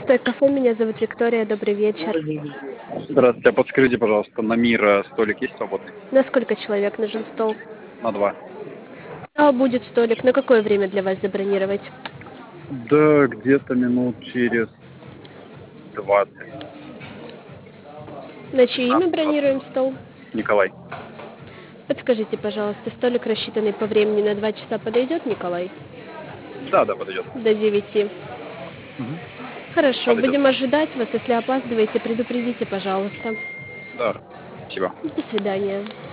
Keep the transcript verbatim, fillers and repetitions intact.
Стой кафе, меня зовут Виктория, добрый вечер. Здравствуйте, а подскажите, пожалуйста, на Мира столик есть свободный? На сколько человек нужен стол? На два. А будет столик. На какое время для вас забронировать? Да, где-то минут через двадцать. На чье имя пятнадцать. бронируем стол? Николай. Подскажите, пожалуйста, столик, рассчитанный по времени на два часа, подойдет, Николай? Да, да, подойдет. До девяти. Угу. Хорошо, Подойдет. будем ожидать вас. Если опаздываете, предупредите, пожалуйста. Да, спасибо. До свидания.